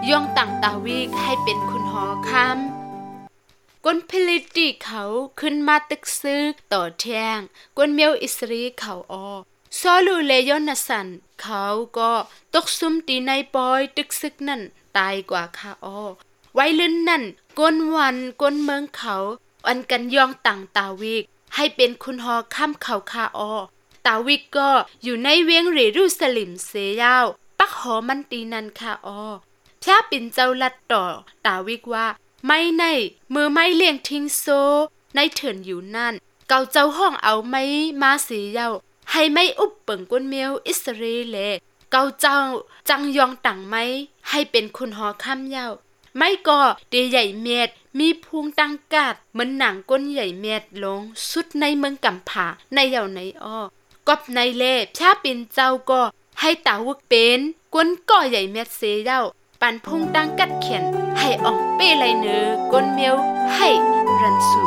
ย่องต่างตาวิกให้เป็นคุณหอคำก้นพิลิติเขาขึ้นมาตึกซึกต่อแทงก้นเมียวอิสรีเขาซอลูเลยอนสันเขาก็ตกซุ่มตีในปอยตึกซึกนั่นตายกว่าค่ะไว้ลื่นนั่นก้นวันก้นเมืองเขาอันกันย่องต่างตาวิกให้เป็นคุณหอค่ำเขาค่ะตาวิกก็อยู่ในเวียงเยรูซาเล็มเสียยาวปักหอมันตีนันค่ะพระปิ่นเจ้าลัดต่อตาวิกว่าไม่ในมือไม่เลี้ยงทิ้งโซในเถินอยู่นั่นเกาเจ้าห้องเอาไม่มาเสียยาวให้ไม่อุบเปิงก้นเมียวอิสราเอลเกาเจ้าจังยองต่างไม่ให้เป็นคุณหอค่ำยาวไม่ก็เดใหญ่เม็ดมีพุงตังกาดเหมือนหนังก้นใหญ่เม็ดลงสุดในเมืองกำผาในเหย่าในกอบในเล่พระปิ่นเจ้าก็ให้ตาวึกเป็นก้นก่อใหญ่เม็ดเสียยาวปันพุงตังกัดเขียนให้อ่องเป้ไหลเนื้อก้นเมียวให้รันสุ